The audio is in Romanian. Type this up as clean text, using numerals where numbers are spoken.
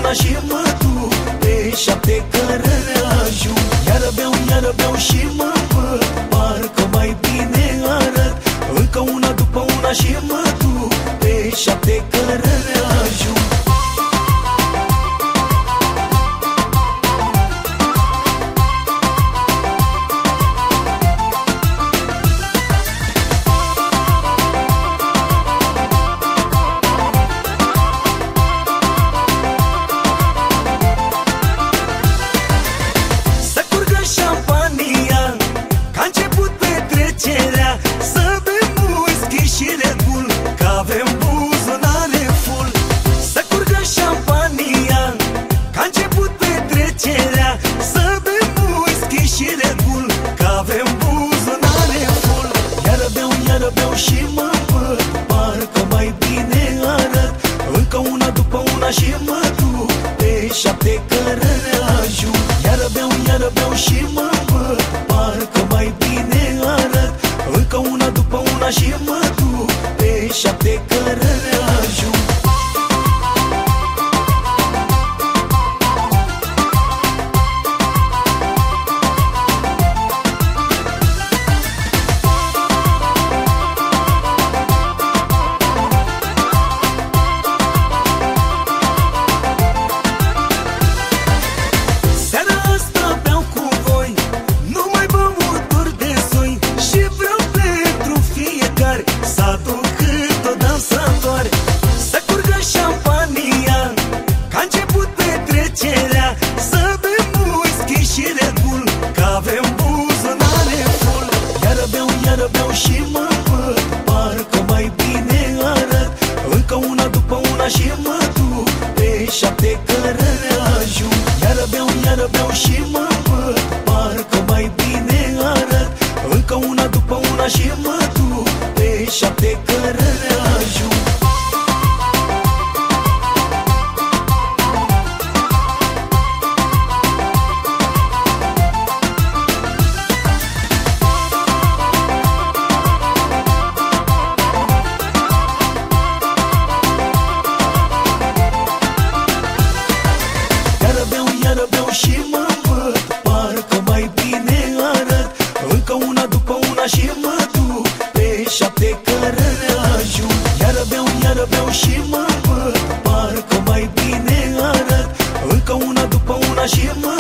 una și mă duc pe 7 cărări ajung. Iară beau și mă văd, parcă mai bine arăt. Încă una după una și mă duc pe 7 cărări ajung. Să bem whisky și Red Bull, că avem buzunare full. Să curgă șampania, că a început petrecerea. Să bem whisky și Red Bull, că avem buzunare full. Iară beau și mă văd, parcă mai bine arăt. Încă una după una și mă duc pe 7 cărări ajung. Iară beau și mă văd, parcă mai bine arăt. Încă una după una și mă duc pe 7 cărări ajung. Să aduc cât o dansatoare. Să curgă șampania, că a început petrecerea. Să bem whisky și Red Bull, că avem buzunare full. Iară beau și mă văd, parcă mai bine arăt. Încă una după una și mă duc pe 7 cărări ajung. Iară beau și mă văd, parcă mai bine arăt. Încă una după una și mă duc pe 7 cărări ajung. Iară beau și mă văd, parcă mai bine arăt. Încă una după una și mă duc pe 7 cărări ajung. Iară beau și mă văd, parcă mai bine arăt. Încă una după una și mă